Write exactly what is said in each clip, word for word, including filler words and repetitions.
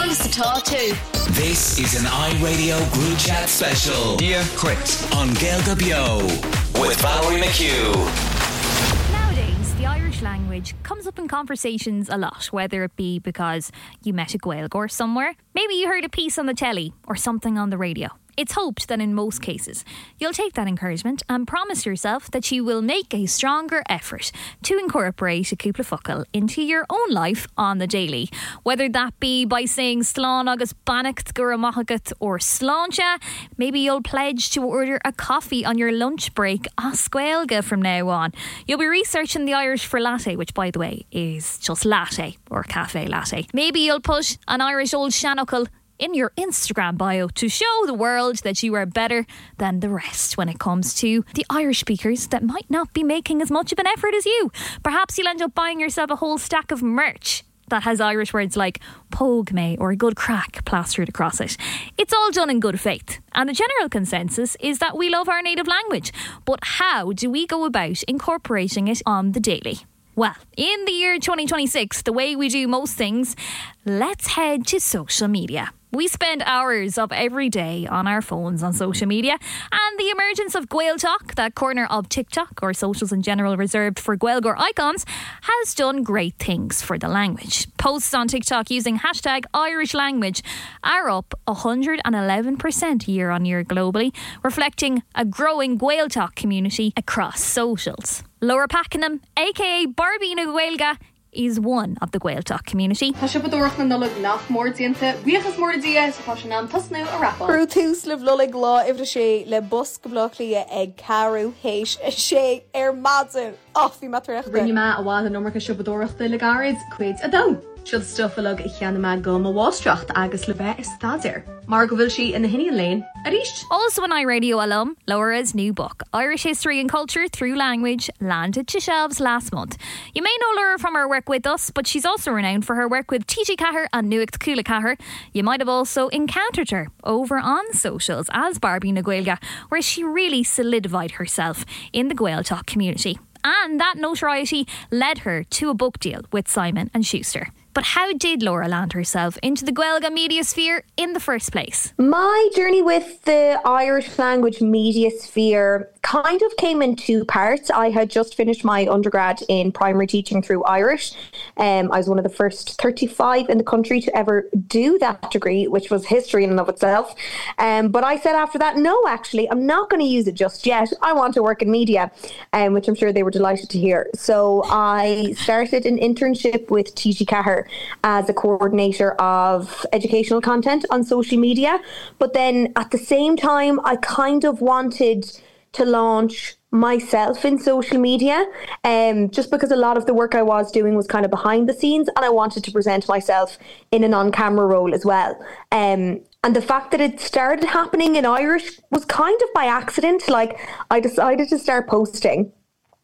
Who's to talk to? This is an iRadio Group Chat special. Yeah, correct. On Gaeilge Bio with Valerie McHugh. Nowadays, the Irish language comes up in conversations a lot, whether it be because you met a Gaeilgeoir somewhere, maybe you heard a piece on the telly or something on the radio. It's hoped that in most cases, you'll take that encouragement and promise yourself that you will make a stronger effort to incorporate a cúpla focal into your own life on the daily. Whether that be by saying slán agus bannacht gur amachgat or sláncha, maybe you'll pledge to order a coffee on your lunch break as Gaeilge from now on. You'll be researching the Irish for latte, which by the way is just latte or cafe latte. Maybe you'll put an Irish old shannockle in your Instagram bio to show the world that you are better than the rest when it comes to the Irish speakers that might not be making as much of an effort as you. Perhaps you'll end up buying yourself a whole stack of merch that has Irish words like pogue me or a good crack plastered across it. It's all done in good faith, and the general consensus is that we love our native language. But how do we go about incorporating it on the daily? Well, in the year twenty twenty-six, the way we do most things, let's head to social media. We spend hours of every day on our phones on social media, and the emergence of Gaeltalk, that corner of TikTok or socials in general reserved for Gaeilgeoir icons, has done great things for the language. Posts on TikTok using hashtag Irish language are up one hundred eleven percent year on year globally, reflecting a growing Gaeltalk community across socials. Laura Pakenham, aka Barbie na Gaeilge, is one of the Gaeltalk community. Tá sibh dúirt na nullag nach mór dianta, bhuíochas mór dia, sa tá sin an tasnú a rappa. Crú tús le bhlullig lá ifre sé le bus go blochlaí ag carú héis sé ar madú. Och, bhí matreachta. Rinne ma a bhád an nómar go sibh dúireachta le garid, cuid a dom. Siad stufalug i cheanna go ma bhástracht agus le bheith is stadir. Mar go bhfuil si in na hinian lane a ríist. Also an iRadio alum, Laura's new book, Irish History and Culture Through Language, landed to shelves last month. You may know Laura from her work with us, but she's also renowned for her work with T G Cahir and Nuacht Cúla Cahir. You might have also encountered her over on socials as Barbie na Gaeilge, where she really solidified herself in the Gaeltalk community. And that notoriety led her to a book deal with Simon and Schuster. But how did Laura land herself into the Gaeilge media sphere in the first place? My journey with the Irish language media sphere kind of came in two parts. I had just finished my undergrad in primary teaching through Irish. Um, I was one of the first thirty-five in the country to ever do that degree, which was history in and of itself. Um, but I said after that, no, actually, I'm not going to use it just yet. I want to work in media, um, which I'm sure they were delighted to hear. So I started an internship with T G Cahir as a coordinator of educational content on social media. But then at the same time, I kind of wanted to launch myself in social media, um, just because a lot of the work I was doing was kind of behind the scenes, and I wanted to present myself in an on-camera role as well. Um, and the fact that it started happening in Irish was kind of by accident. Like, I decided to start posting.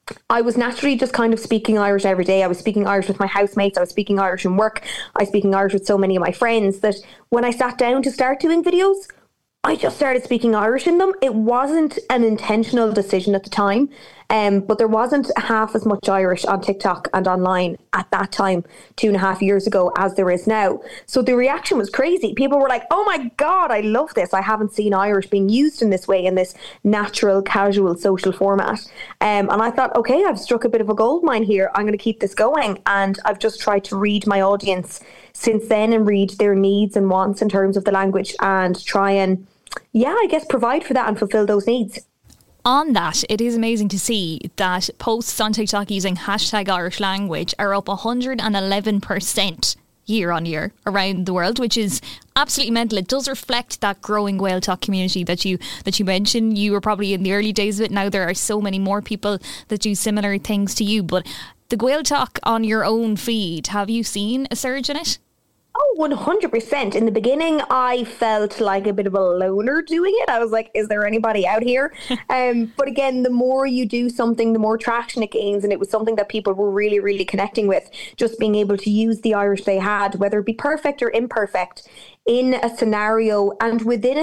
I was naturally just kind of speaking Irish every day. I was speaking Irish with my housemates. I was speaking Irish in work. I was speaking Irish with so many of my friends that when I sat down to start doing videos, I just started speaking Irish in them. It wasn't an intentional decision at the time, um, but there wasn't half as much Irish on TikTok and online at that time, two and a half years ago, as there is now. So the reaction was crazy. People were like, oh my God, I love this. I haven't seen Irish being used in this way, in this natural, casual, social format. Um, and I thought, okay, I've struck a bit of a goldmine here. I'm going to keep this going. And I've just tried to read my audience since then and read their needs and wants in terms of the language and try and, yeah, I guess provide for that and fulfill those needs. On that, it is amazing to see that posts on TikTok using hashtag Irish language are up one hundred eleven percent year on year around the world, which is absolutely mental. It does reflect that growing Gaeltalk community that you that you mentioned. You were probably in the early days of it. Now there are so many more people that do similar things to you. But the Gaeltalk on your own feed, have you seen a surge in it? Oh, one hundred percent. In the beginning, I felt like a bit of a loner doing it. I was like, is there anybody out here? um, but again, the more you do something, the more traction it gains. And it was something that people were really, really connecting with. Just being able to use the Irish they had, whether it be perfect or imperfect, in a scenario and within a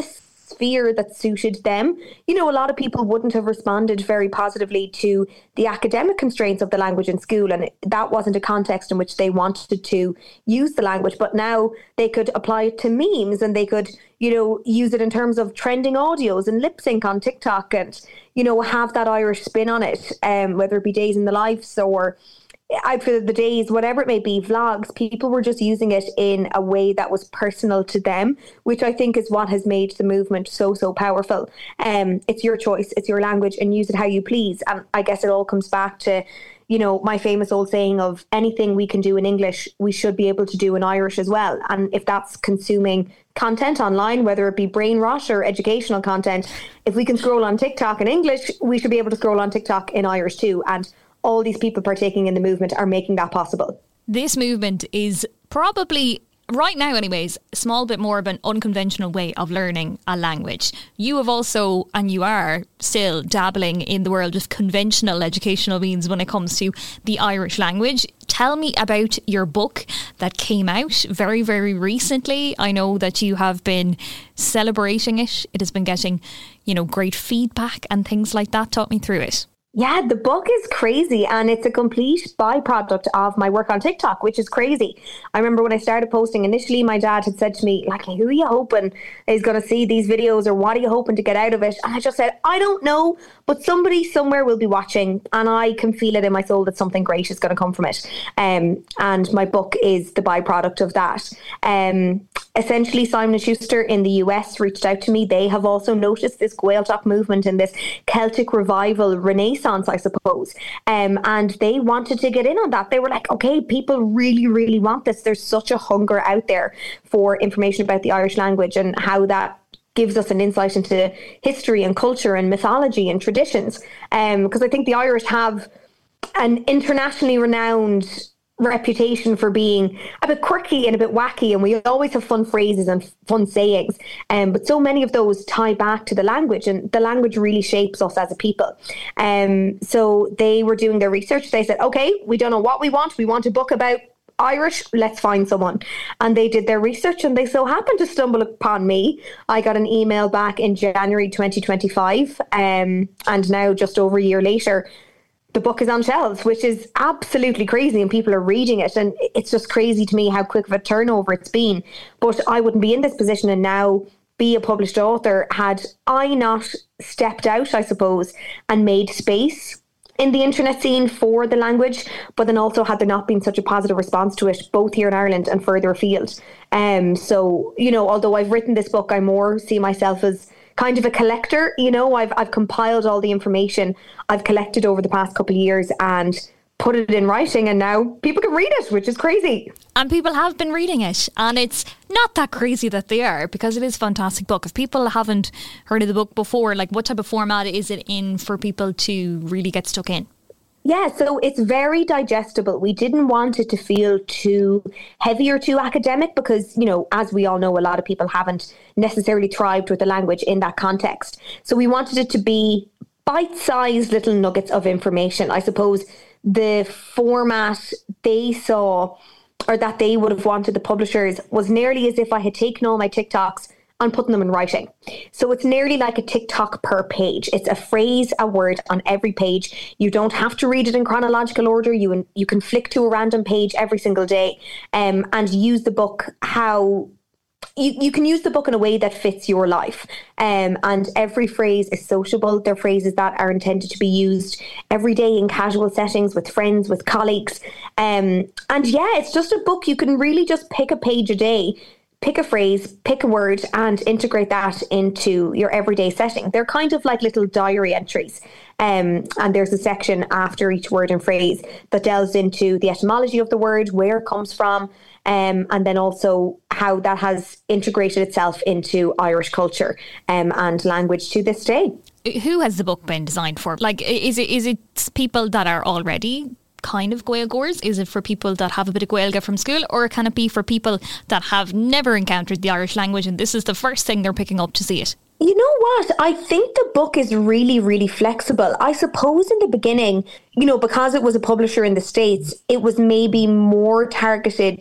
sphere that suited them. You know, a lot of people wouldn't have responded very positively to the academic constraints of the language in school, and that wasn't a context in which they wanted to use the language. But now they could apply it to memes, and they could, you know, use it in terms of trending audios and lip sync on TikTok, and, you know, have that Irish spin on it, um, whether it be Days in the Lives or I for the days, whatever it may be, vlogs. People were just using it in a way that was personal to them, which I think is what has made the movement so, so powerful. Um, it's your choice, it's your language, and use it how you please. And I guess it all comes back to, you know, my famous old saying of anything we can do in English, we should be able to do in Irish as well. And if that's consuming content online, whether it be brain rot or educational content, if we can scroll on TikTok in English, we should be able to scroll on TikTok in Irish too. And all these people partaking in the movement are making that possible. This movement is probably, right now anyways, a small bit more of an unconventional way of learning a language. You have also, and you are still dabbling in the world of conventional educational means when it comes to the Irish language. Tell me about your book that came out very, very recently. I know that you have been celebrating it. It has been getting, you know, great feedback and things like that. Talk me through it. Yeah, the book is crazy, and it's a complete byproduct of my work on TikTok, which is crazy. I remember when I started posting initially, my dad had said to me, like, who are you hoping is going to see these videos, or what are you hoping to get out of it? And I just said, I don't know, but somebody somewhere will be watching, and I can feel it in my soul that something great is going to come from it. Um, and my book is the byproduct of that. Um, essentially, Simon and Schuster in the U S reached out to me. They have also noticed this Gaeltacht movement and this Celtic revival renaissance, I suppose. Um, and they wanted to get in on that. They were like, okay, people really, really want this. There's such a hunger out there for information about the Irish language and how that gives us an insight into history and culture and mythology and traditions. Um, because I think the Irish have an internationally renowned reputation for being a bit quirky and a bit wacky, and we always have fun phrases and fun sayings, um, but so many of those tie back to the language, and the language really shapes us as a people. Um, so they were doing their research. They said, okay, we don't know what we want. We want a book about Irish, let's find someone. And they did their research, and they so happened to stumble upon me. I got an email back in January twenty twenty-five, um, and now just over a year later, the book is on shelves, which is absolutely crazy, and people are reading it, and it's just crazy to me how quick of a turnover it's been. But I wouldn't be in this position and now be a published author had I not stepped out, I suppose, and made space in the internet scene for the language, but then also had there not been such a positive response to it, both here in Ireland and further afield. Um, so, you know, although I've written this book, I more see myself as kind of a collector. You know, I've I've compiled all the information I've collected over the past couple of years and put it in writing, and now people can read it, which is crazy. And people have been reading it, and it's not that crazy that they are, because it is a fantastic book. If people haven't heard of the book before, like, what type of format is it in for people to really get stuck in? Yeah, so it's very digestible. We didn't want it to feel too heavy or too academic because, you know, as we all know, a lot of people haven't necessarily thrived with the language in that context. So we wanted it to be bite-sized little nuggets of information. I suppose the format they saw, or that they would have wanted, the publishers, was nearly as if I had taken all my TikToks and putting them in writing. So it's nearly like a TikTok per page. It's a phrase, a word on every page. You don't have to read it in chronological order. You you can flick to a random page every single day, um, and use the book how you, you can use the book in a way that fits your life. Um, and every phrase is sociable. They're phrases that are intended to be used every day in casual settings with friends, with colleagues. Um, and yeah, it's just a book. You can really just pick a page a day, pick a phrase, pick a word, and integrate that into your everyday setting. They're kind of like little diary entries. Um, and there's a section after each word and phrase that delves into the etymology of the word, where it comes from, um, and then also how that has integrated itself into Irish culture um, and language to this day. Who has the book been designed for? Like, is it is it people that are already kind of Gaeilgeoirs? Is it for people that have a bit of Gaeilge from school, or can it be for people that have never encountered the Irish language and this is the first thing they're picking up to see it? You know what? I think the book is really, really flexible. I suppose in the beginning, you know, because it was a publisher in the States, it was maybe more targeted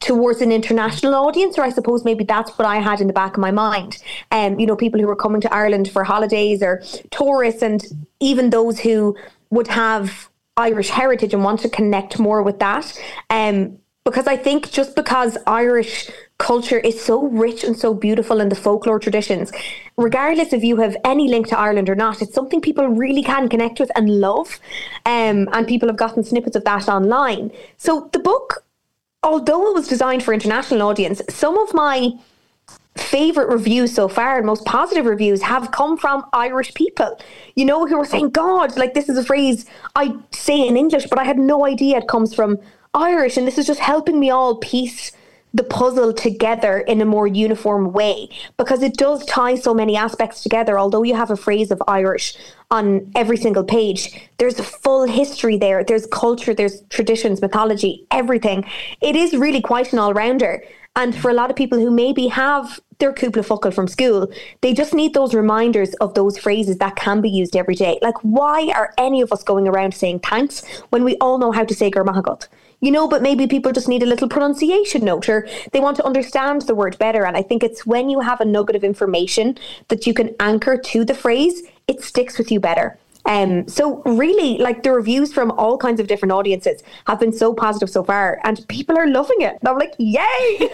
towards an international audience, or I suppose maybe that's what I had in the back of my mind. Um, you know, people who were coming to Ireland for holidays or tourists, and even those who would have Irish heritage and want to connect more with that. Um, because I think just because Irish culture is so rich and so beautiful in the folklore traditions, regardless if you have any link to Ireland or not, it's something people really can connect with and love. Um, and people have gotten snippets of that online. So the book, although it was designed for international audience, some of my favourite reviews so far and most positive reviews have come from Irish people, you know, who are saying, God, like, this is a phrase I say in English, but I had no idea it comes from Irish, and this is just helping me all piece the puzzle together in a more uniform way, because it does tie so many aspects together. Although you have a phrase of Irish on every single page, there's a full history there, there's culture, there's traditions, mythology, everything. It is really quite an all-rounder. And for a lot of people who maybe have their cúpla focal from school, they just need those reminders of those phrases that can be used every day. Like, why are any of us going around saying thanks when we all know how to say Gur Maithagad? You know, but maybe people just need a little pronunciation note, or they want to understand the word better. And I think it's when you have a nugget of information that you can anchor to the phrase, it sticks with you better. Um, so really, like, the reviews from all kinds of different audiences have been so positive so far, and people are loving it. And I'm like, yay!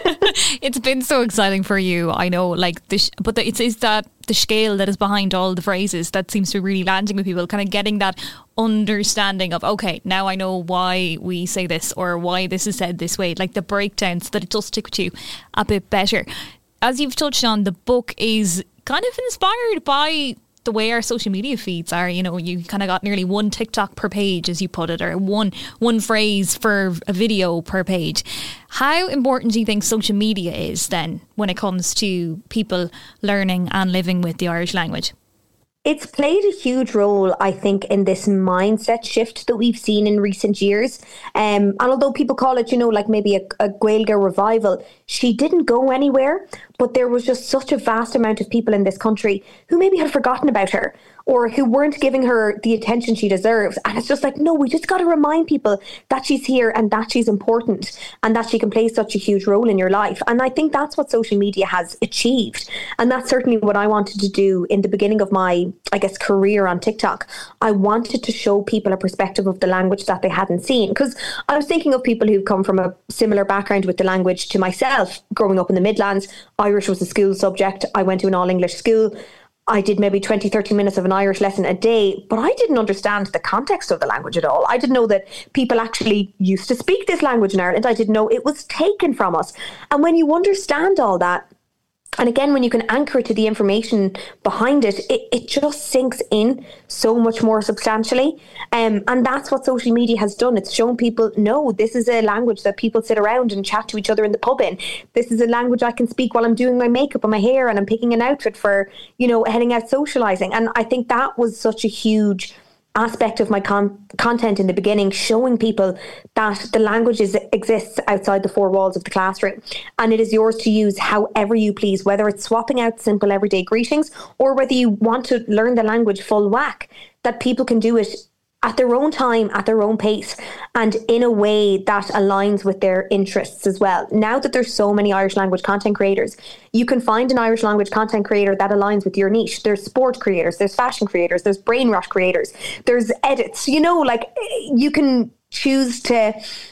It's been so exciting for you, I know. Like, the sh- but the, it's, it's that the scale that is behind all the phrases that seems to be really landing with people, kind of getting that understanding of, okay, now I know why we say this or why this is said this way. Like the breakdowns, so that it does stick with you a bit better. As you've touched on, the book is kind of inspired by the way our social media feeds are. You know, you kind of got nearly one TikTok per page, as you put it, or one one phrase for a video per page. How important do you think social media is then when it comes to people learning and living with the Irish language? It's played a huge role, I think, in this mindset shift that we've seen in recent years. Um, and although people call it, you know, like maybe a, a Gaeilge revival, she didn't go anywhere. But there was just such a vast amount of people in this country who maybe had forgotten about her, or who weren't giving her the attention she deserves. And it's just like, no, we just got to remind people that she's here and that she's important and that she can play such a huge role in your life. And I think that's what social media has achieved. And that's certainly what I wanted to do in the beginning of my, I guess, career on TikTok. I wanted to show people a perspective of the language that they hadn't seen. Because I was thinking of people who've come from a similar background with the language to myself. Growing up in the Midlands, Irish was a school subject. I went to an all-English school. I did maybe twenty, thirty minutes of an Irish lesson a day, but I didn't understand the context of the language at all. I didn't know that people actually used to speak this language in Ireland. I didn't know it was taken from us. And when you understand all that, and again, when you can anchor it to the information behind it, it, it just sinks in so much more substantially. Um, and that's what social media has done. It's shown people, no, this is a language that people sit around and chat to each other in the pub in. This is a language I can speak while I'm doing my makeup and my hair and I'm picking an outfit for, you know, heading out socialising. And I think that was such a huge aspect of my con- content in the beginning, showing people that the language is, exists outside the four walls of the classroom, and it is yours to use however you please, whether it's swapping out simple everyday greetings or whether you want to learn the language full whack, that people can do it at their own time, at their own pace, and in a way that aligns with their interests as well. Now that there's so many Irish language content creators, you can find an Irish language content creator that aligns with your niche. There's sport creators, there's fashion creators, there's brain rot creators, there's edits, you know, like you can choose to,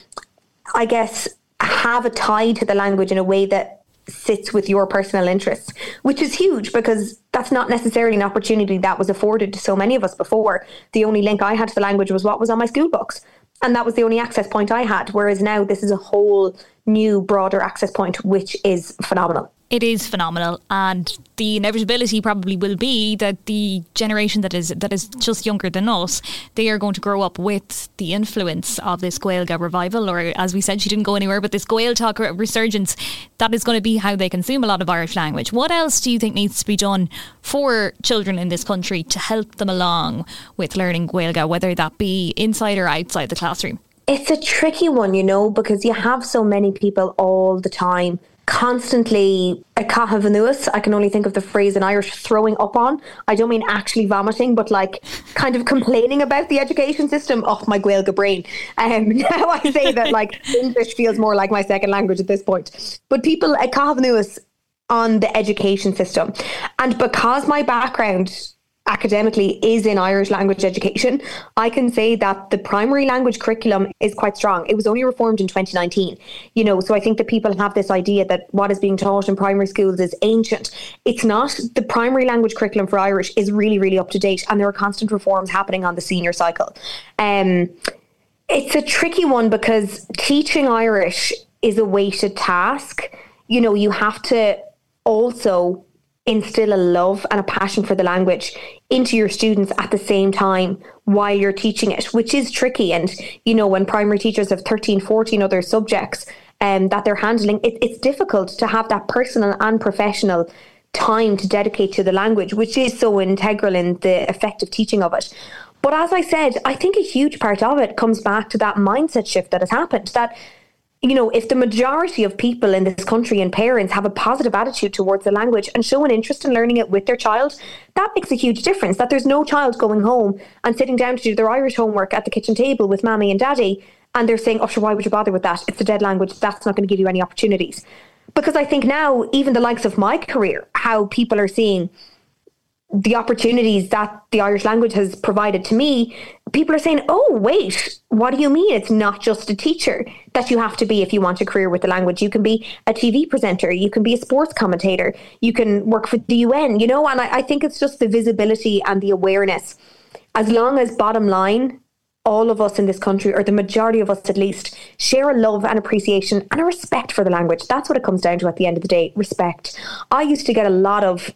I guess, have a tie to the language in a way that sits with your personal interests, which is huge because that's not necessarily an opportunity that was afforded to so many of us before. The only link I had to the language was what was on my school books, and that was the only access point I had, whereas now this is a whole new broader access point, which is phenomenal. It is phenomenal, and the inevitability probably will be that the generation that is that is just younger than us, they are going to grow up with the influence of this Gaeilge revival, or as we said, she didn't go anywhere, but this Gaeltach resurgence, that is going to be how they consume a lot of Irish language. What else do you think needs to be done for children in this country to help them along with learning Gaeilge, whether that be inside or outside the classroom? It's a tricky one, you know, because you have so many people all the time constantly a cahavanus. I can only think of the phrase in Irish, throwing up on. I don't mean actually vomiting, but like kind of complaining about the education system. Oh, my Gaeilge brain. Um, now I say that like English feels more like my second language at this point. But people a cahavanus on the education system. And because my background academically is in Irish language education, I can say that the primary language curriculum is quite strong. It was only reformed in twenty nineteen, you know, so I think that people have this idea that what is being taught in primary schools is ancient. It's not. The primary language curriculum for Irish is really, really up to date, and there are constant reforms happening on the senior cycle. Um, it's a tricky one because teaching Irish is a weighted task. You know, you have to also instill a love and a passion for the language into your students at the same time while you're teaching it, which is tricky. And, you know, when primary teachers have thirteen, fourteen other subjects um, that they're handling, it, it's difficult to have that personal and professional time to dedicate to the language, which is so integral in the effective teaching of it. But as I said, I think a huge part of it comes back to that mindset shift that has happened, that you know, if the majority of people in this country and parents have a positive attitude towards the language and show an interest in learning it with their child, that makes a huge difference. That there's no child going home and sitting down to do their Irish homework at the kitchen table with mommy and daddy, and they're saying, oh, sure, why would you bother with that? It's a dead language. That's not going to give you any opportunities. Because I think now, even the likes of my career, how people are seeing the opportunities that the Irish language has provided to me, people are saying, oh, wait, what do you mean it's not just a teacher that you have to be if you want a career with the language? You can be a T V presenter, you can be a sports commentator, you can work for the U N, you know, and I, I think it's just the visibility and the awareness. As long as, bottom line, all of us in this country, or the majority of us at least, share a love and appreciation and a respect for the language. That's what it comes down to at the end of the day, respect. I used to get a lot of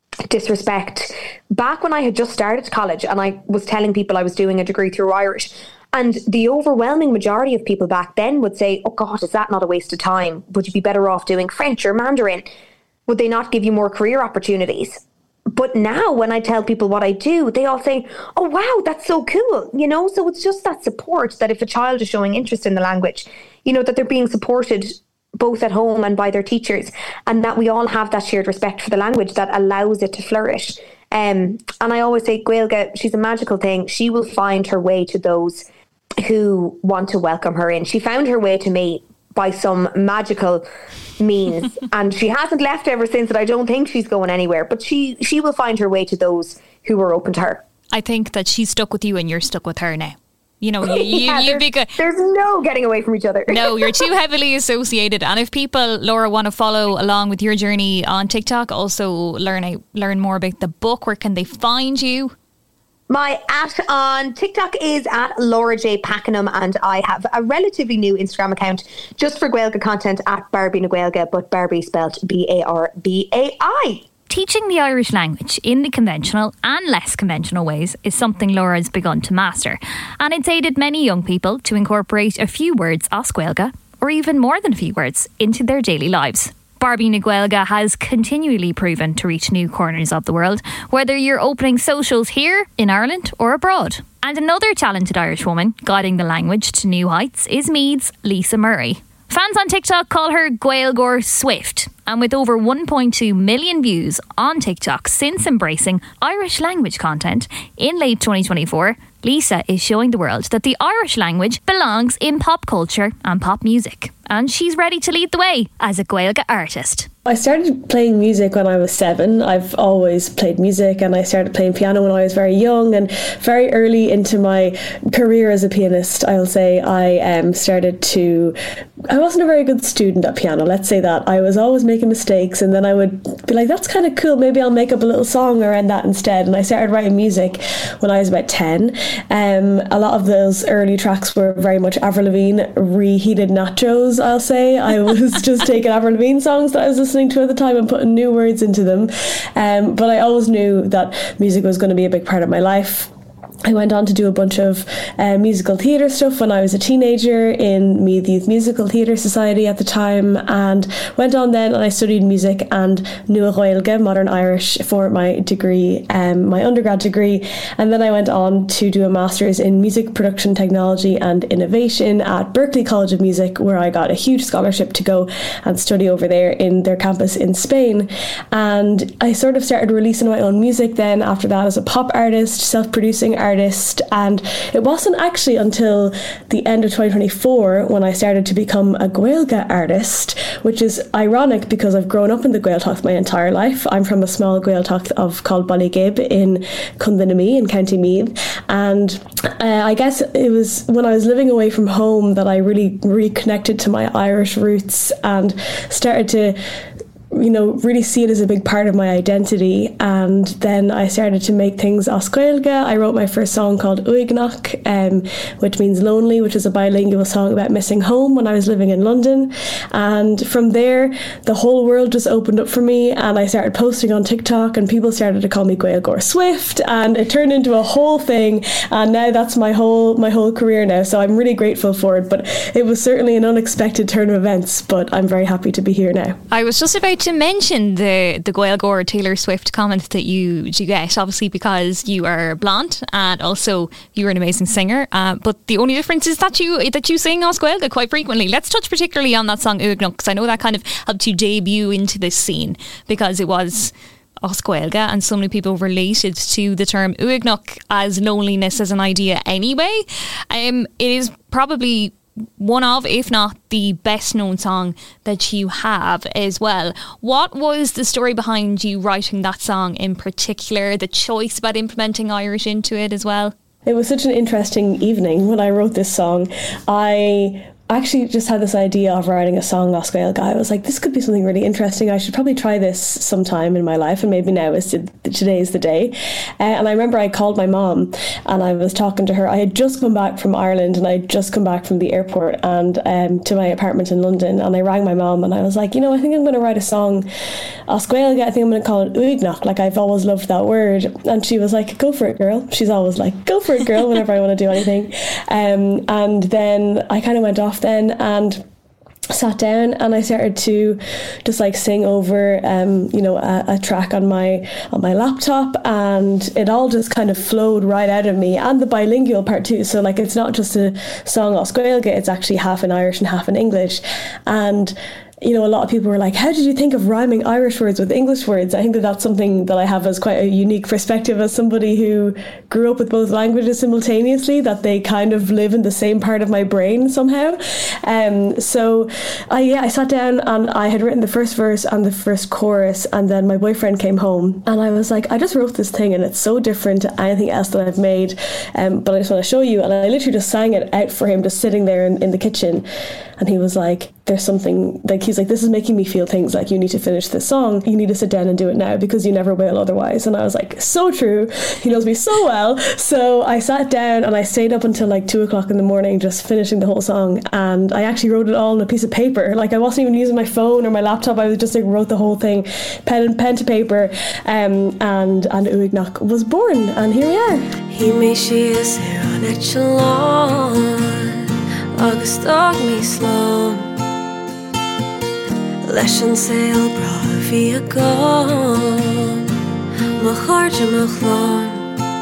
disrespect back when I had just started college and I was telling people I was doing a degree through Irish, and the overwhelming majority of people back then would say, oh God, is that not a waste of time? Would you be better off doing French or Mandarin? Would they not give you more career opportunities? But now when I tell people what I do, they all say, oh wow, that's so cool, you know. So it's just that support, that if a child is showing interest in the language, you know, that they're being supported both at home and by their teachers, and that we all have that shared respect for the language that allows it to flourish. Um, and I always say, Gaeilge, she's a magical thing. She will find her way to those who want to welcome her in. She found her way to me by some magical means, and she hasn't left ever since, and I don't think she's going anywhere, but she, she will find her way to those who are open to her. I think that she's stuck with you and you're stuck with her now. You know, you, you, yeah, you there's, big, there's no getting away from each other. No, you're too heavily associated. And if people, Laura, want to follow along with your journey on TikTok, also learn learn more about the book, where can they find you? My at on TikTok is at Laura J Pakenham, and I have a relatively new Instagram account just for Gaeilge content at Barbie na Gaeilge, but Barbie spelled B A R B A I. Teaching the Irish language in the conventional and less conventional ways is something Laura has begun to master, and it's aided many young people to incorporate a few words as Gaeilge, or even more than a few words, into their daily lives. Barbie na Gaeilge has continually proven to reach new corners of the world, whether you're opening socials here in Ireland or abroad. And another talented Irish woman guiding the language to new heights is Meath's Lisa Murray. Fans on TikTok call her Gaeilgeoir Swift, and with over one point two million views on TikTok since embracing Irish language content in late twenty twenty-four, Lisa is showing the world that the Irish language belongs in pop culture and pop music, and she's ready to lead the way as a Gaeilge artist. I started playing music when I was seven. I've always played music, and I started playing piano when I was very young, and very early into my career as a pianist, I'll say, I um, started to... I wasn't a very good student at piano, let's say that. I was always making mistakes, and then I would be like, that's kind of cool, maybe I'll make up a little song around that instead. And I started writing music when I was about ten. Um, a lot of those early tracks were very much Avril Lavigne reheated nachos, I'll say. I was just taking Avril Lavigne songs that I was listening to at the time and putting new words into them. Um, but I always knew that music was going to be a big part of my life. I went on to do a bunch of uh, musical theatre stuff when I was a teenager in Meath Youth Musical Theatre Society at the time, and went on then and I studied music and Nua Gaeilge, Modern Irish, for my degree, um, my undergrad degree, and then I went on to do a master's in music production technology and innovation at Berklee College of Music, where I got a huge scholarship to go and study over there in their campus in Spain. And I sort of started releasing my own music then after that as a pop artist, self-producing artist, artist and it wasn't actually until the end of twenty twenty-four when I started to become a Gaeilge artist, which is ironic because I've grown up in the Gaeltacht my entire life. I'm from a small Gaeltacht of called Ballygib in Cundinamee in County Meath, and uh, I guess it was when I was living away from home that I really reconnected to my Irish roots and started to, you know, really see it as a big part of my identity. And then I started to make things as Gaeilge. I wrote my first song called Uignach, um, which means lonely, which is a bilingual song about missing home when I was living in London. And from there, the whole world just opened up for me, and I started posting on TikTok, and people started to call me Gaeilgeoir Swift, and it turned into a whole thing. And now that's my whole my whole career now. So I'm really grateful for it. But it was certainly an unexpected turn of events. But I'm very happy to be here now. I was just about to mention the the Gaeilgeoir Taylor Swift comment that you, you get, obviously because you are blonde and also you're an amazing singer, uh, but the only difference is that you that you sing Os Gaeilge quite frequently. Let's touch particularly on that song Uignach, because I know that kind of helped you debut into this scene because it was Os Gaeilge and so many people related to the term Uignach as loneliness as an idea anyway. Um, it is probably one of, if not the best known song that you have as well. What was the story behind you writing that song in particular, the choice about implementing Irish into it as well? It was such an interesting evening when I wrote this song. I actually just had this idea of writing a song Os Gaeilge. I was like, this could be something really interesting. I should probably try this sometime in my life, and maybe now is today is the day. Uh, and I remember I called my mom and I was talking to her. I had just come back from Ireland and I had just come back from the airport and um, to my apartment in London, and I rang my mom and I was like, you know, I think I'm going to write a song Os Gaeilge. I think I'm going to call it Uignach. Like, I've always loved that word. And she was like, go for it, girl. She's always like, go for it, girl, whenever I want to do anything. Um, and then I kind of went off then and sat down and I started to just like sing over um you know a, a track on my on my laptop, and it all just kind of flowed right out of me, and the bilingual part too. So like, it's not just a song Os Gaeilge, it's actually half in Irish and half in English. And you know, a lot of people were like, how did you think of rhyming Irish words with English words? I think that that's something that I have as quite a unique perspective as somebody who grew up with both languages simultaneously, that they kind of live in the same part of my brain somehow. Um, so I, yeah, I sat down and I had written the first verse and the first chorus, and then my boyfriend came home and I was like, I just wrote this thing and it's so different to anything else that I've made, um, but I just want to show you. And I literally just sang it out for him, just sitting there in, in the kitchen. And he was like, there's something, like, he's like, this is making me feel things, like, you need to finish this song, you need to sit down and do it now because you never will otherwise. And I was like, so true, he knows me so well. So I sat down and I stayed up until like two o'clock in the morning just finishing the whole song, and I actually wrote it all on a piece of paper. Like, I wasn't even using my phone or my laptop, I was just like wrote the whole thing pen and pen to paper, um, and and Uignach was born, and here we are. He mé sios ar an echelon agus dog mí slán leis an saoil bra bhí a gán má chairde mo chláin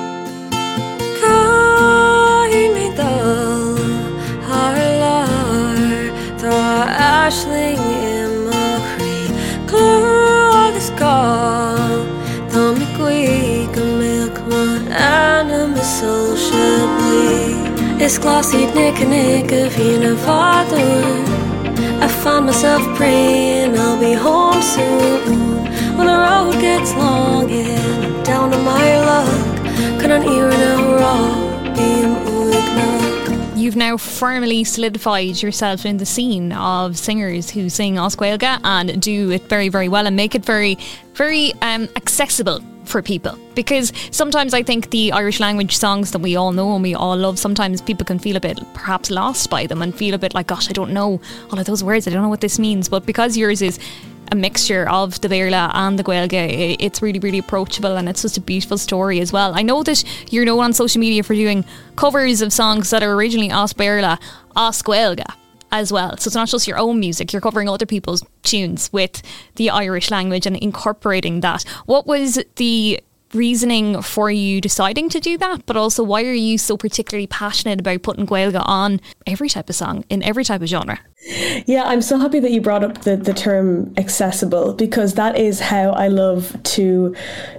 caithí mé dul thar lear tá aisling i mo chrí clú agus gá tá mé gaoi go mbeadh má anam is sociably is glossied nick and nick of in a father. I found myself praying I'll be home soon when the road gets long and down to my luck. Can an ear now raw being Uignach. You've now firmly solidified yourself in the scene of singers who sing Os Gaeilge and do it very, very well and make it very, very um, accessible for people? Because sometimes I think the Irish language songs that we all know and we all love, sometimes people can feel a bit perhaps lost by them and feel a bit like, gosh, I don't know all of those words, I don't know what this means. But because yours is a mixture of the Béarla and the Gaeilge, it's really, really approachable, and it's just a beautiful story as well. I know that you're known on social media for doing covers of songs that are originally Os Béarla, Os Gaeilge as well. So it's not just your own music, you're covering other people's tunes with the Irish language and incorporating that. What was the reasoning for you deciding to do that, but also why are you so particularly passionate about putting Gaeilge on every type of song in every type of genre? Yeah, I'm so happy that you brought up the, the term accessible, because that is how I love to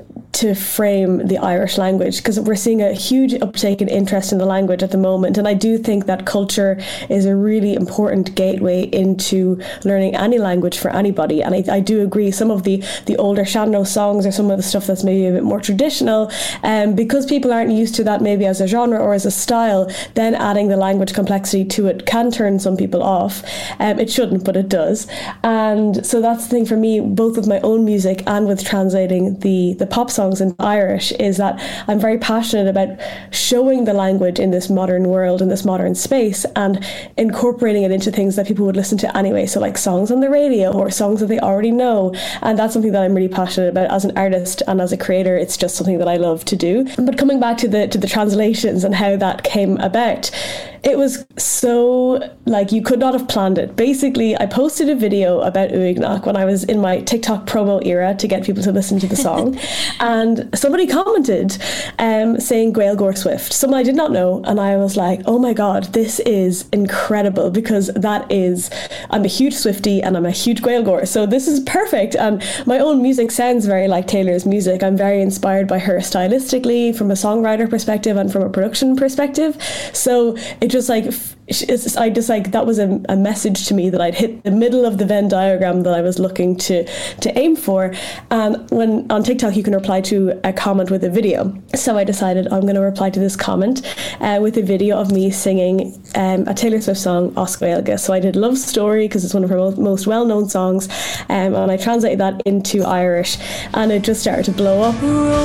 to frame the Irish language, because we're seeing a huge uptake in interest in the language at the moment, and I do think that culture is a really important gateway into learning any language for anybody. And I, I do agree, some of the the older Shannon songs or some of the stuff that's maybe a bit more traditional, um, because people aren't used to that maybe as a genre or as a style, then adding the language complexity to it can turn some people off. Um, it shouldn't, but it does. And so that's the thing for me, both with my own music and with translating the the pop songs in Irish, is that I'm very passionate about showing the language in this modern world, in this modern space, and incorporating it into things that people would listen to anyway. So like songs on the radio or songs that they already know. And that's something that I'm really passionate about as an artist and as a creator. It's just something that I love to do. But coming back to the to the translations and how that came about, it was so, like, you could not have planned it. Basically, I posted a video about Uignach when I was in my TikTok promo era to get people to listen to the song. And somebody commented um, saying Gaeilge Swift, someone I did not know. And I was like, oh my God, this is incredible, because that is, I'm a huge Swiftie and I'm a huge Gaeilge. So this is perfect. And my own music sounds very like Taylor's music. I'm very inspired by her stylistically, from a songwriter perspective and from a production perspective. So it just like, it's, I just like, that was a, a message to me that I'd hit the middle of the Venn diagram that I was looking to to aim for. And when on TikTok you can reply to a comment with a video, so I decided I'm going to reply to this comment uh, with a video of me singing um, a Taylor Swift song, Os Gaeilge. So I did Love Story, because it's one of her most, most well-known songs, um, and I translated that into Irish, and it just started to blow up.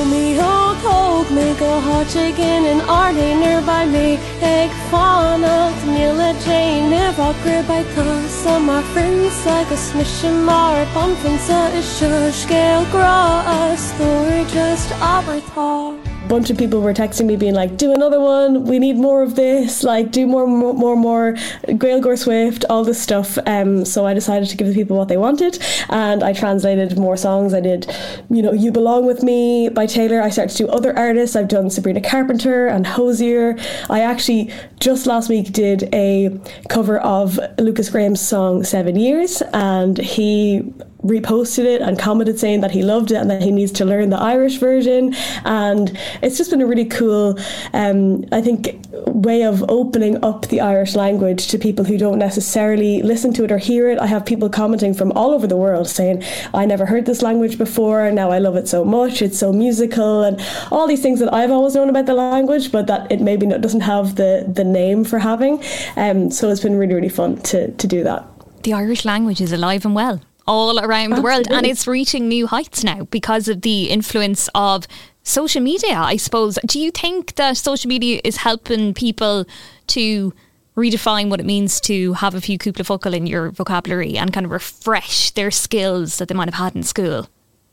Romeo Coke, make a hot chicken and Arnie nearby me, egg fauna, Mila Jane, never grip by cause some my friends like a smish and mar, Bonfinsa is shush, Gail Grass, or just Abertha. Bunch of people were texting me being like, do another one, we need more of this, like do more more more, more Gaeilge Swift, all this stuff. Um, so I decided to give the people what they wanted, and I translated more songs. I did, you know, You Belong With Me by Taylor. I started to do other artists. I've done Sabrina Carpenter and Hosier. I actually just last week did a cover of Lucas Graham's song Seven Years, and he reposted it and commented saying that he loved it and that he needs to learn the Irish version. And it's just been a really cool, um, I think, way of opening up the Irish language to people who don't necessarily listen to it or hear it. I have people commenting from all over the world saying, I never heard this language before, now I love it so much, it's so musical, and all these things that I've always known about the language, but that it maybe not, doesn't have the, the name for having. Um, so it's been really, really fun to, to do that. The Irish language is alive and well all around the world, and it's reaching new heights now because of the influence of social media, I suppose. Do you think that social media is helping people to redefine what it means to have a few cúpla focal in your vocabulary and kind of refresh their skills that they might have had in school?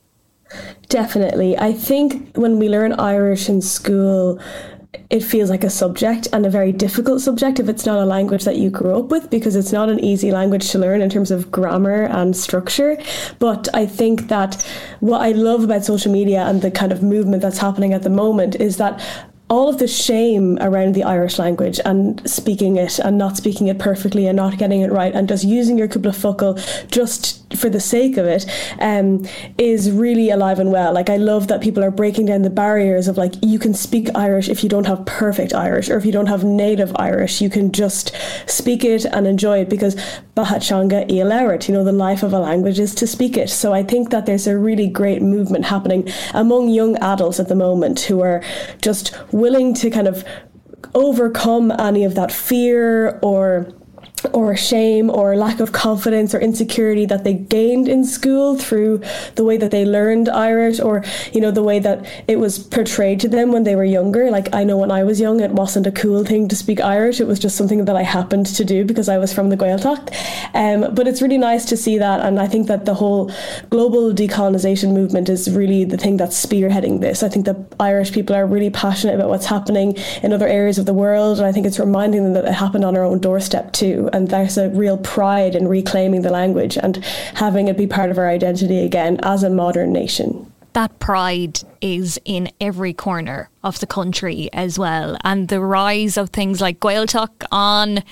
Definitely. I think when we learn Irish in school, it feels like a subject, and a very difficult subject if it's not a language that you grew up with, because it's not an easy language to learn in terms of grammar and structure. But I think that what I love about social media and the kind of movement that's happening at the moment is that all of the shame around the Irish language and speaking it and not speaking it perfectly and not getting it right and just using your cúpla focal just for the sake of it um, is really alive and well. Like, I love that people are breaking down the barriers of, like, you can speak Irish if you don't have perfect Irish, or if you don't have native Irish, you can just speak it and enjoy it, because Bahachanga Ialaurit, you know, the life of a language is to speak it. So I think that there's a really great movement happening among young adults at the moment who are just willing to kind of overcome any of that fear or or shame or lack of confidence or insecurity that they gained in school through the way that they learned Irish, or, you know, the way that it was portrayed to them when they were younger. Like, I know when I was young, it wasn't a cool thing to speak Irish. It was just something that I happened to do because I was from the Gaeltacht. Um, but it's really nice to see that. And I think that the whole global decolonisation movement is really the thing that's spearheading this. I think that Irish people are really passionate about what's happening in other areas of the world. And I think it's reminding them that it happened on our own doorstep too. And there's a real pride in reclaiming the language and having it be part of our identity again as a modern nation. That pride is in every corner of the country as well. And the rise of things like Gaeltacht on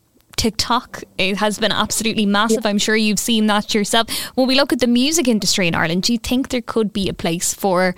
TikTok, it has been absolutely massive. Yeah. I'm sure you've seen that yourself. When we look at the music industry in Ireland, do you think there could be a place for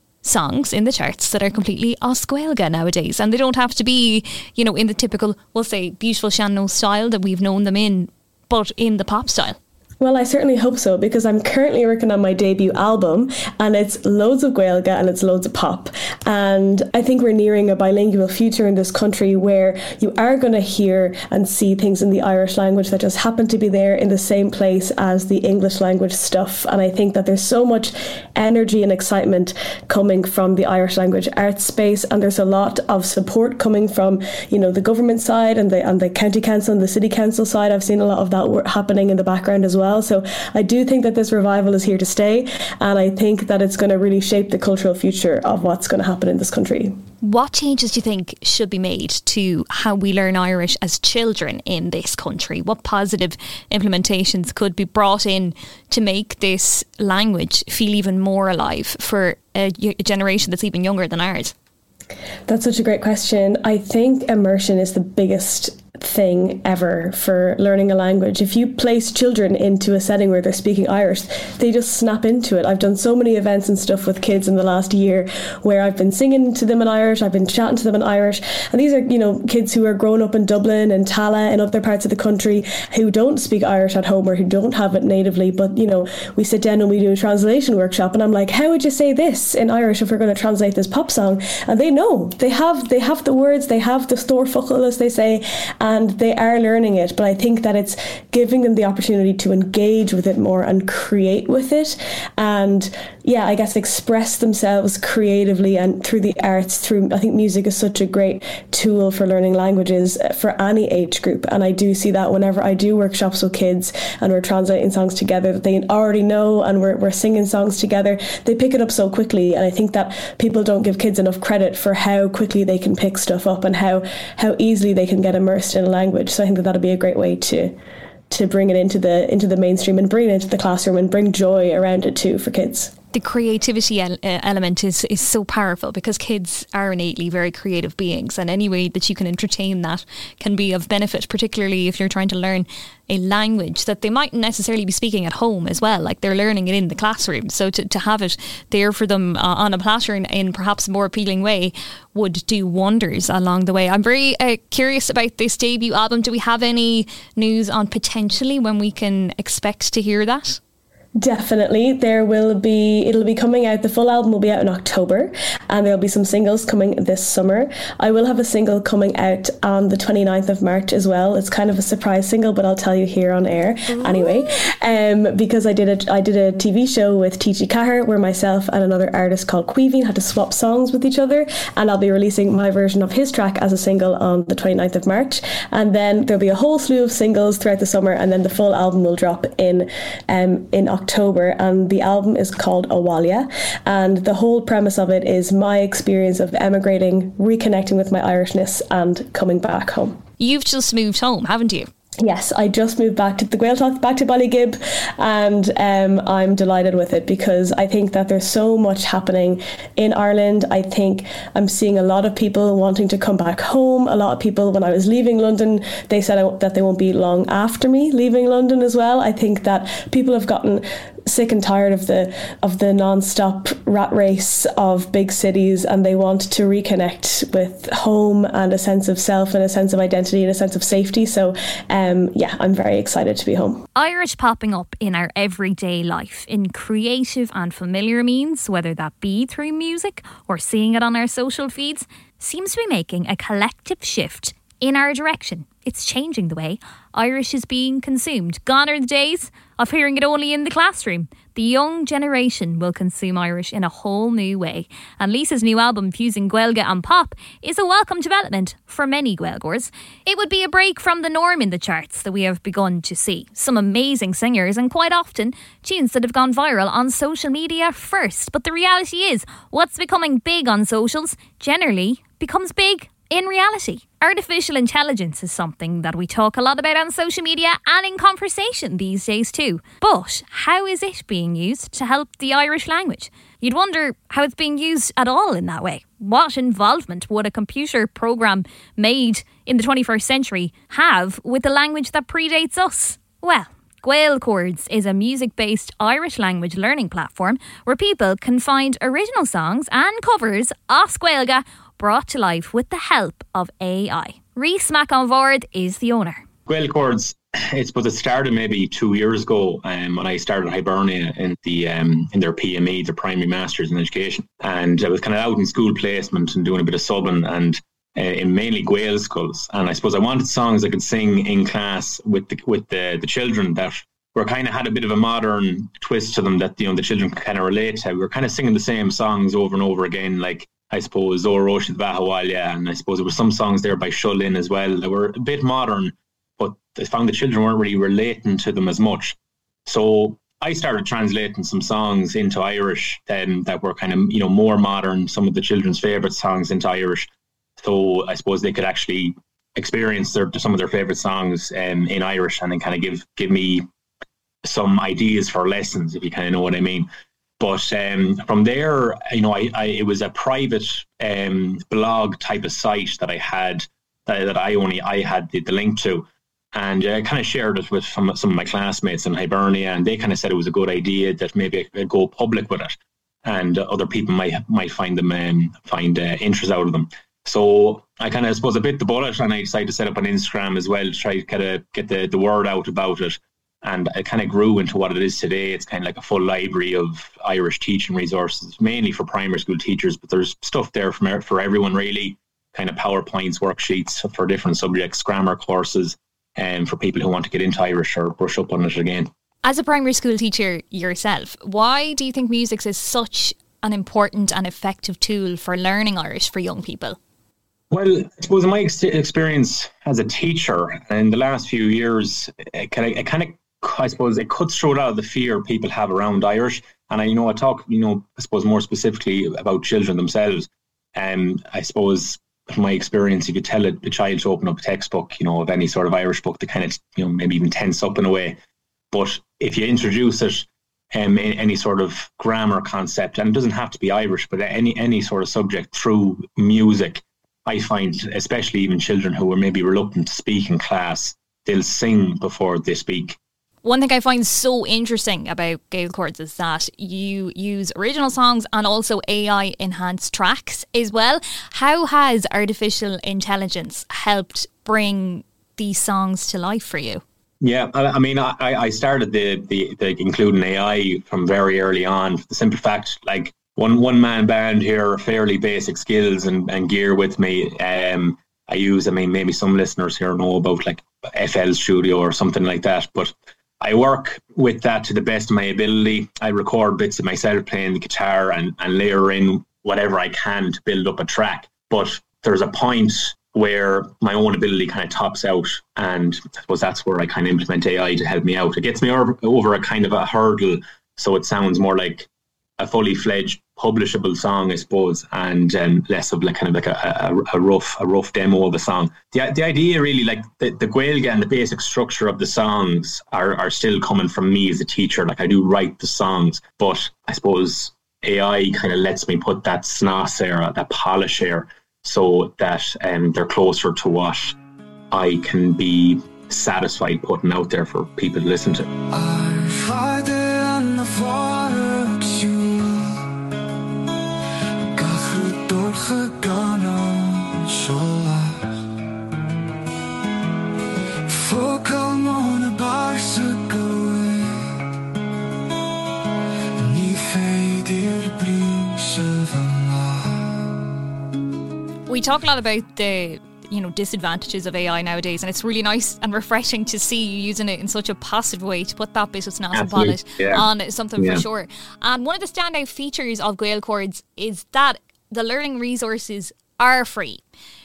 songs in the charts that are completely os Gaeilge nowadays, and they don't have to be, you know, in the typical, we'll say, beautiful Shannon style that we've known them in, but in the pop style? Well, I certainly hope so, because I'm currently working on my debut album, and it's loads of Gaeilge and it's loads of pop. And I think we're nearing a bilingual future in this country where you are going to hear and see things in the Irish language that just happen to be there in the same place as the English language stuff. And I think that there's so much energy and excitement coming from the Irish language arts space, and there's a lot of support coming from, you know, the government side and the and the county council and the city council side. I've seen a lot of that work happening in the background as well. So I do think that this revival is here to stay, and I think that it's going to really shape the cultural future of what's going to happen in this country. What changes do you think should be made to how we learn Irish as children in this country? What positive implementations could be brought in to make this language feel even more alive for a, a generation that's even younger than ours? That's such a great question. I think immersion is the biggest thing ever for learning a language. If you place children into a setting where they're speaking Irish, they just snap into it. I've done so many events and stuff with kids in the last year where I've been singing to them in Irish, I've been chatting to them in Irish, and these are, you know, kids who are grown up in Dublin and Tala and other parts of the country who don't speak Irish at home or who don't have it natively, but, you know, we sit down and we do a translation workshop, and I'm like, how would you say this in Irish if we're going to translate this pop song? And they know, they have they have the words, they have the stórfocal, as they say, and they are learning it. But I think that it's giving them the opportunity to engage with it more and create with it, and yeah, I guess express themselves creatively and through the arts. Through, I think music is such a great tool for learning languages for any age group, and I do see that whenever I do workshops with kids and we're translating songs together that they already know, and we're, we're singing songs together, they pick it up so quickly. And I think that people don't give kids enough credit for how quickly they can pick stuff up and how how easily they can get immersed in a language. So I think that that'll be a great way to to bring it into the into the mainstream and bring it into the classroom and bring joy around it too for kids. The creativity el- element is, is so powerful, because kids are innately very creative beings, and any way that you can entertain that can be of benefit, particularly if you're trying to learn a language that they mightn't necessarily be speaking at home as well, like they're learning it in the classroom. So to, to have it there for them uh, on a platter in, in perhaps a more appealing way would do wonders along the way. I'm very uh, curious about this debut album. Do we have any news on potentially when we can expect to hear that? Definitely. There will be, it'll be coming out, the full album will be out in October, and there'll be some singles coming this summer. I will have a single coming out on the twenty-ninth of March as well. It's kind of a surprise single, but I'll tell you here on air Ooh. anyway, um, because I did a, I did a T V show with T G Cahir where myself and another artist called Queeveen had to swap songs with each other, and I'll be releasing my version of his track as a single on the twenty-ninth of March, and then there'll be a whole slew of singles throughout the summer, and then the full album will drop in um, in October. October, and the album is called Awalia, and the whole premise of it is my experience of emigrating, reconnecting with my Irishness and coming back home. You've just moved home, haven't you? Yes, I just moved back to the Gaeltacht, back to Ballygib, and um, I'm delighted with it, because I think that there's so much happening in Ireland. I think I'm seeing a lot of people wanting to come back home. A lot of people, when I was leaving London, they said that they won't be long after me leaving London as well. I think that people have gotten sick and tired of the of the non-stop rat race of big cities, and they want to reconnect with home and a sense of self and a sense of identity and a sense of safety. So um, yeah, I'm very excited to be home. Irish popping up in our everyday life in creative and familiar means, whether that be through music or seeing it on our social feeds, seems to be making a collective shift in our direction. It's changing the way Irish is being consumed. Gone are the days of hearing it only in the classroom. The young generation will consume Irish in a whole new way. And Lisa's new album, Fusing Gaeilge and Pop, is a welcome development for many Gaeilgeoirs. It would be a break from the norm in the charts that we have begun to see. Some amazing singers and quite often tunes that have gone viral on social media first. But the reality is, what's becoming big on socials generally becomes big in reality. Artificial intelligence is something that we talk a lot about on social media and in conversation these days too. But how is it being used to help the Irish language? You'd wonder how it's being used at all in that way. What involvement would a computer programme made in the twenty-first century have with a language that predates us? Well, Gael Chords is a music-based Irish language learning platform where people can find original songs and covers of Gaeilge brought to life with the help of A I. Rhys McAnvord is the owner. Gael Chords, I suppose it started maybe two years ago um, when I started Hibernia in the um, in their P M E, their Primary Masters in Education. And I was kind of out in school placement and doing a bit of subbing and uh, in mainly Gael schools. And I suppose I wanted songs I could sing in class with the, with the, the children that were kind of had a bit of a modern twist to them that, you know, the children could kind of relate to. We were kind of singing the same songs over and over again, like I suppose Zora Roshid Bahawalya, and I suppose there were some songs there by Shullin as well that were a bit modern, but I found the children weren't really relating to them as much. So I started translating some songs into Irish then that were kind of, you know, more modern, some of the children's favourite songs into Irish. So I suppose they could actually experience their, some of their favourite songs um, in Irish and then kind of give give me some ideas for lessons, if you kind of know what I mean. But um, from there, you know, I, I it was a private um, blog type of site that I had that, that I only I had the, the link to, and I kind of shared it with some, some of my classmates in Hibernia, and they kind of said it was a good idea that maybe I could go public with it, and uh, other people might might find them um, find uh, interest out of them. So I kind of suppose I bit the bullet, and I decided to set up an Instagram as well to try to kind of get the, the word out about it. And it kind of grew into what it is today. It's kind of like a full library of Irish teaching resources, mainly for primary school teachers, but there's stuff there for, for everyone really, kind of PowerPoints, worksheets for different subjects, grammar courses, and um, for people who want to get into Irish or brush up on it again. As a primary school teacher yourself, why do you think music is such an important and effective tool for learning Irish for young people? Well, I suppose in my ex- experience as a teacher in the last few years, it kind of, it kind of I suppose it cuts through a lot of the fear people have around Irish. And I you know I talk, you know, I suppose more specifically about children themselves. And um, I suppose from my experience, if you tell a, a child to open up a textbook, you know, of any sort of Irish book, they kind of, you know, maybe even tense up in a way. But if you introduce it, um, in any sort of grammar concept, and it doesn't have to be Irish, but any any sort of subject through music, I find, especially even children who are maybe reluctant to speak in class, they'll sing before they speak. One thing I find so interesting about Gael Chords is that you use original songs and also A I enhanced tracks as well. How has artificial intelligence helped bring these songs to life for you? Yeah, I, I mean, I, I started the, the, the including A I from very early on. For the simple fact, like one one man band here, fairly basic skills and, and gear with me. Um, I use, I mean, maybe some listeners here know about like F L Studio or something like that, but I work with that to the best of my ability. I record bits of myself playing the guitar and, and layer in whatever I can to build up a track. But there's a point where my own ability kind of tops out, and I suppose that's where I kind of implement A I to help me out. It gets me over, over a kind of a hurdle, so it sounds more like a fully fledged publishable song, I suppose, and um, less of like kind of like a, a, a rough a rough demo of a song. The the idea really, like the, the Gaeilge and the basic structure of the songs are, are still coming from me as a teacher. Like I do write the songs, but I suppose A I kind of lets me put that snas there, that polish there, so that um, they're closer to what I can be satisfied putting out there for people to listen to. We talk a lot about the you know, disadvantages of A I nowadays, and it's really nice and refreshing to see you using it in such a positive way to put that bit of snaz and polish yeah. on something yeah. for sure. And one of the standout features of Gael Chords is that the learning resources are free.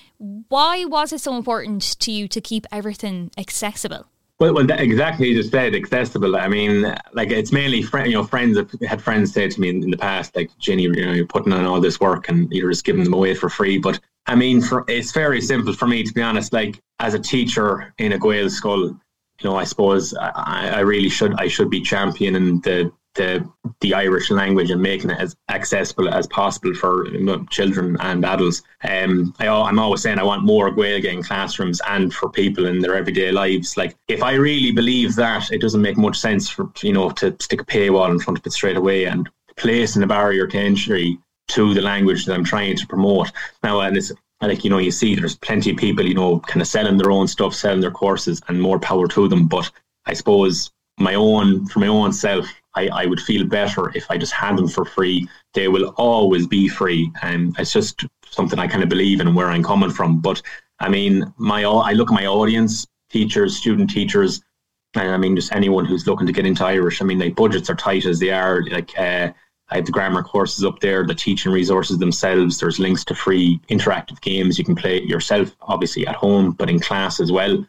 Why was it so important to you to keep everything accessible? Well, well, that, exactly you just said, accessible. I mean, like it's mainly friend, you know, friends have had friends say to me in, in the past, like, Ginny, you know, you're putting on all this work and you're just giving them away for free. But I mean, for, it's very simple for me, to be honest. Like, as a teacher in a Gael school, you know, I suppose I, I really should I should be championing the the the Irish language and making it as accessible as possible for, you know, children and adults. Um, I, I'm always saying I want more Gaeilge in classrooms and for people in their everyday lives. Like, if I really believe that, it doesn't make much sense for, you know, to stick a paywall in front of it straight away and placing a barrier to entry to the language that I'm trying to promote. Now, and it's like, you know, you see there's plenty of people, you know, kind of selling their own stuff, selling their courses, and more power to them. But I suppose my own, for my own self, I, I would feel better if I just had them for free. They will always be free. And it's just something I kind of believe in and where I'm coming from. But I mean, my I look at my audience, teachers, student teachers, and I mean, just anyone who's looking to get into Irish. I mean, like, budgets are tight as they are. Like, uh, I have the grammar courses up there, the teaching resources themselves. There's links to free interactive games you can play yourself, obviously at home, but in class as well.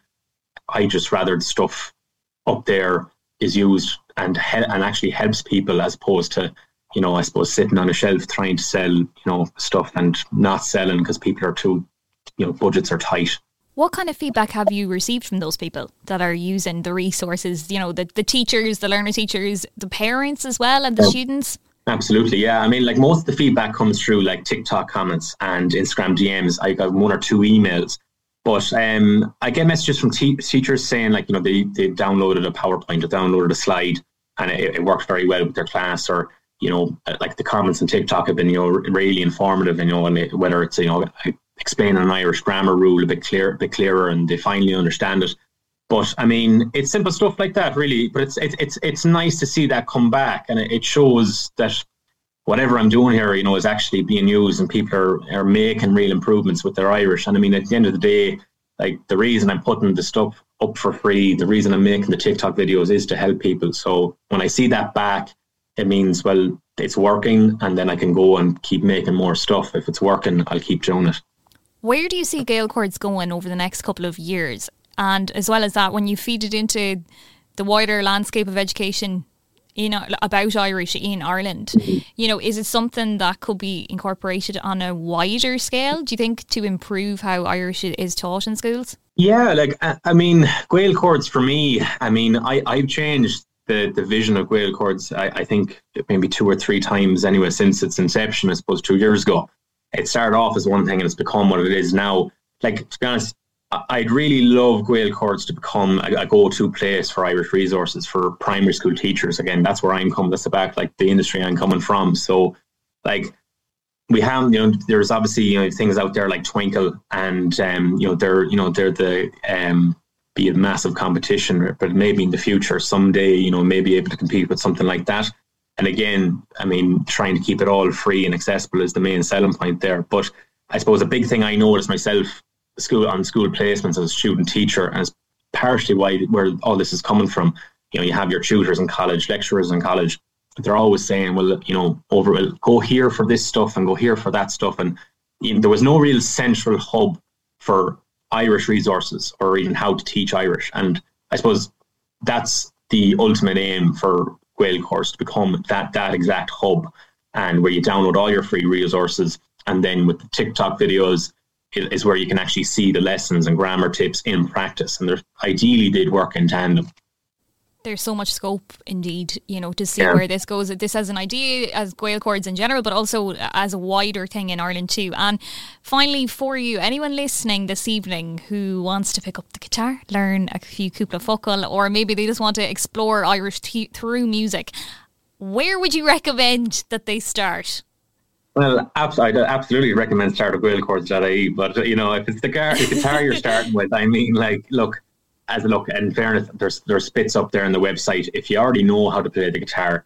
I just rather the stuff up there is used and he- and actually helps people, as opposed to, you know, I suppose sitting on a shelf trying to sell, you know, stuff and not selling because people are too, you know, budgets are tight. What kind of feedback have you received from those people that are using the resources, you know, the, the teachers, the learner teachers, the parents as well, and the yeah. students? Absolutely, yeah. I mean, like, most of the feedback comes through like TikTok comments and Instagram D Ms. I got one or two emails. But um, I get messages from te- teachers saying, like, you know, they, they downloaded a PowerPoint or downloaded a slide and it, it worked very well with their class. Or, you know, like the comments on TikTok have been, you know, really informative, you know, and it, whether it's, you know, explaining an Irish grammar rule a bit clear, a bit clearer, and they finally understand it. But I mean, it's simple stuff like that, really. But it's it's it's it's nice to see that come back, and it, it shows that whatever I'm doing here, you know, is actually being used, and people are, are making real improvements with their Irish. And I mean, at the end of the day, like, the reason I'm putting the stuff up for free, the reason I'm making the TikTok videos is to help people. So when I see that back, it means, well, it's working, and then I can go and keep making more stuff. If it's working, I'll keep doing it. Where do you see Gael Chords going over the next couple of years? And as well as that, when you feed it into the wider landscape of education in about Irish in Ireland, you know, is it something that could be incorporated on a wider scale, do you think, to improve how Irish is taught in schools? Yeah, like, I mean, Gael Chords for me, I mean, I, I've changed the, the vision of Gael Chords, I, I think maybe two or three times anyway since its inception, I suppose two years ago. It started off as one thing and it's become what it is now. Like, to be honest, I'd really love Gael Chords to become a, a go-to place for Irish resources for primary school teachers. Again, that's where I'm coming. That's the back, like, the industry I'm coming from. So, like, we have, you know, there's obviously, you know, things out there like Twinkle, and um, you know, they're, you know, they're the um, be a massive competition, but maybe in the future, someday, you know, may be able to compete with something like that. And again, I mean, trying to keep it all free and accessible is the main selling point there. But I suppose a big thing I noticed myself school on school placements as a student teacher, and it's partially why where all this is coming from. You know, you have your tutors in college, lecturers in college. They're always saying, well, you know, over well, go here for this stuff and go here for that stuff. And you know, there was no real central hub for Irish resources or even how to teach Irish. And I suppose that's the ultimate aim for Gael Chords, to become that that exact hub, and where you download all your free resources, and then with the TikTok videos is where you can actually see the lessons and grammar tips in practice, and they ideally did work in tandem. There's so much scope indeed, you know, to see yeah. where this goes. This as an idea as Gael Chords in general, but also as a wider thing in Ireland too. And finally, for you, anyone listening this evening who wants to pick up the guitar, learn a few cúpla focal, or maybe they just want to explore Irish t- through music, where would you recommend that they start? Well, I'd absolutely recommend start at gael chords dot I E, but, you know, if it's the guitar, the guitar you're starting with, I mean, like, look, as a look, in fairness, there's there's bits up there on the website. If you already know how to play the guitar,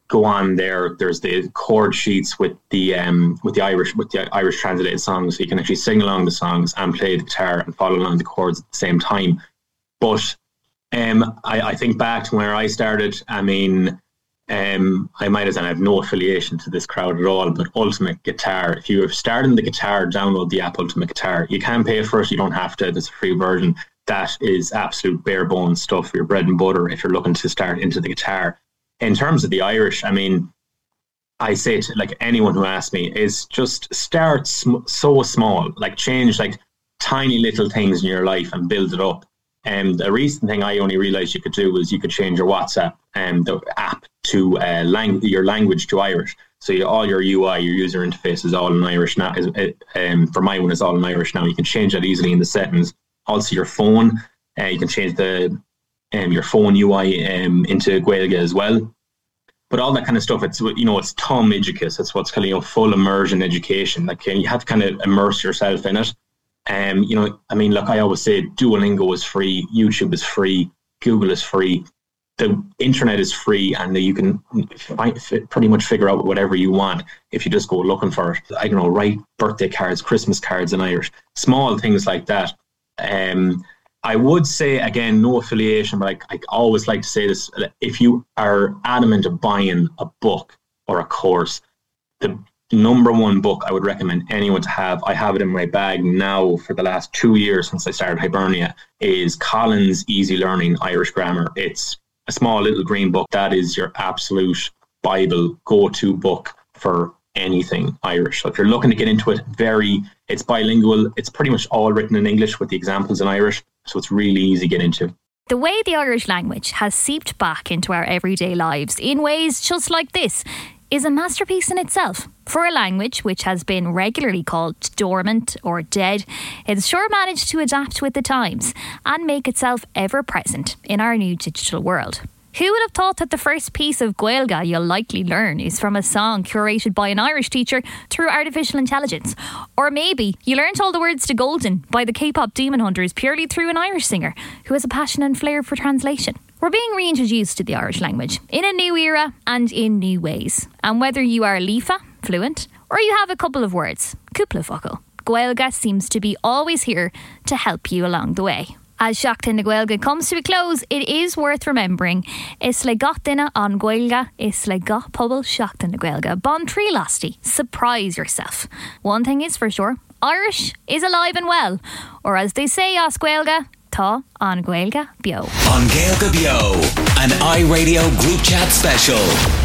go on there. There's the chord sheets with the um, with the Irish with the Irish translated songs, so you can actually sing along the songs and play the guitar and follow along the chords at the same time. But um, I, I think back to where I started. I mean, um, I might as well have no affiliation to this crowd at all. But Ultimate Guitar, if you have started the guitar, download the app Ultimate Guitar. You can pay for it. You don't have to. There's a free version. That is absolute bare bones stuff for your bread and butter if you're looking to start into the guitar. In terms of the Irish, I mean, I say to like anyone who asks me is just start sm- so small, like change like tiny little things in your life and build it up. And the recent thing I only realized you could do was you could change your WhatsApp and the app to uh, lang- your language to Irish. So you, all your U I, your user interface is all in Irish now. Is, um, for my one, it's all in Irish now. You can change that easily in the settings. Also, your phone, uh, you can change the um, your phone U I um, into Gaeilge as well. But all that kind of stuff, it's, you know, it's Tom Educus. It's what's called, you know, full immersion education. Like you have to kind of immerse yourself in it. Um, you know, I mean, look, I always say Duolingo is free, YouTube is free, Google is free, the internet is free, and you can find, pretty much figure out whatever you want if you just go looking for it. I don't know, write birthday cards, Christmas cards in Irish, small things like that. Um, I would say, again, no affiliation, but I, I always like to say this. If you are adamant of buying a book or a course, the number one book I would recommend anyone to have, I have it in my bag now for the last two years since I started Hibernia, is Collins Easy Learning Irish Grammar. It's a small little green book. That is your absolute Bible go-to book for anything Irish. So if you're looking to get into it, very, it's bilingual. It's pretty much all written in English with the examples in Irish. So it's really easy to get into. The way the Irish language has seeped back into our everyday lives in ways just like this is a masterpiece in itself. For a language which has been regularly called dormant or dead, it's sure managed to adapt with the times and make itself ever present in our new digital world. Who would have thought that the first piece of Gaeilge you'll likely learn is from a song curated by an Irish teacher through artificial intelligence? Or maybe you learnt all the words to Golden by the K-pop Demon Hunters purely through an Irish singer who has a passion and flair for translation. We're being reintroduced to the Irish language in a new era and in new ways. And whether you are Líofa, fluent, or you have a couple of words, cúpla focal, Gaeilge seems to be always here to help you along the way. As Seachtain na Gaeilge comes to a close, it is worth remembering is le gach duine an Gaeilge, is le gach pobl Seachtain na Gaeilge. Bon trí lasty, surprise yourself. One thing is for sure, Irish is alive and well. Or as they say as Gaeilge, tá an Gaeilge bio. On Gaeilge bio, an iRadio group chat special.